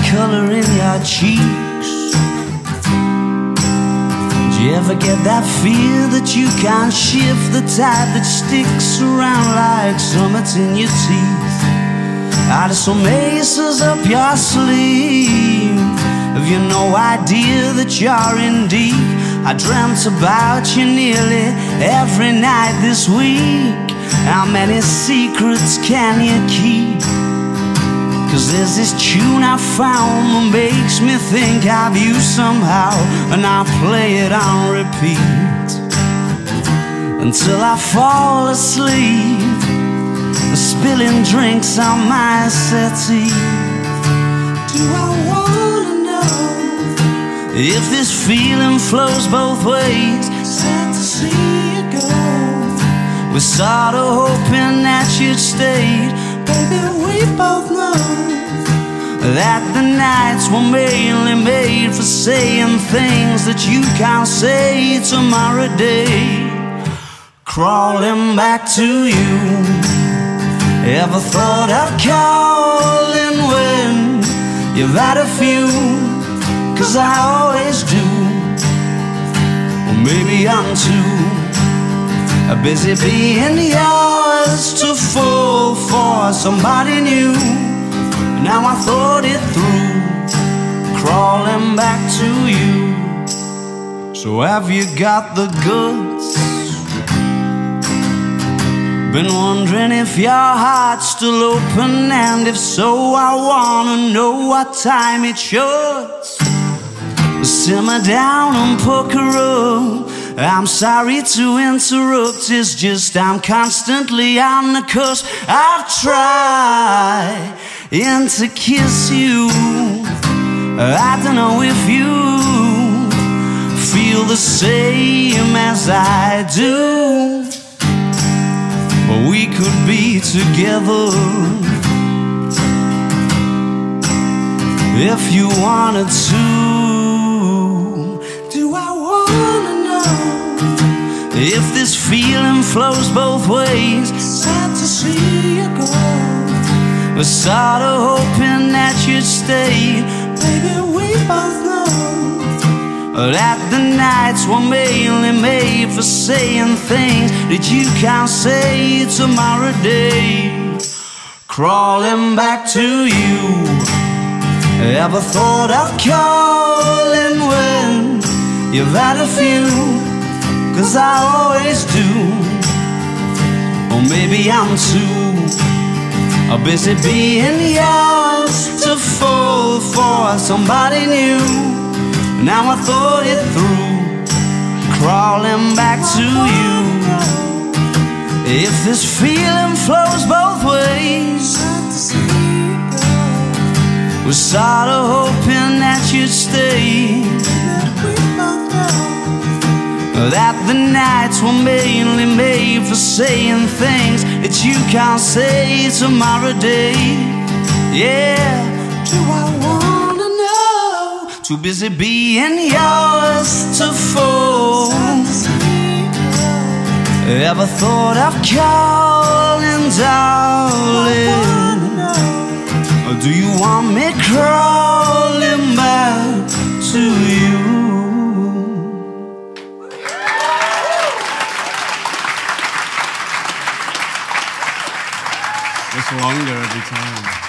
color in your cheeks? Do you ever get that fear that you can't shift, the type that sticks around like summits in your teeth? Are there some aces up your sleeve? Have you no idea that you're in deep? I dreamt about you nearly every night this week. How many secrets can you keep? 'Cause there's this tune I found that makes me think of you somehow, and I play it on repeat until I fall asleep, spilling drinks on my settee. Do I wanna know if this feeling flows both ways? Sad to see you go. We're sort of hoping that you'd stay. Baby, we both know that the nights were mainly made for saying things that you can't say tomorrow day. Crawling back to you. Ever thought of calling when you've had a few? 'Cause I always do. Or maybe I'm too busy being yours to fall for somebody new. Now I thought it through, crawling back to you. So have you got the goods? Been wondering if your heart's still open, and if so, I wanna know what time it should. Simmer down and pucker up. I'm sorry to interrupt, it's just I'm constantly on the cusp. I've tried to kiss you. I don't know if you feel the same as I do, but we could be together if you wanted to. Do I wanna know if this feeling flows both ways? Sad to see you go. We're sort of hoping that you'd stay. Baby, we both know that the nights were mainly made for saying things that you can't say tomorrow day. Crawling back to you. Ever thought of calling when you've had a few? 'Cause I always do. Or maybe I'm too busy being yours to fall for somebody new. Now I thought it through, crawling back to you. If this feeling flows both ways, we're sort of hoping that you'd stay. That the nights were mainly made for saying things that you can't say tomorrow day. Yeah, do I wanna know? Too busy being yours to fall. Ever thought of calling, darling? Or do you want me crawling back to you? It's longer every time.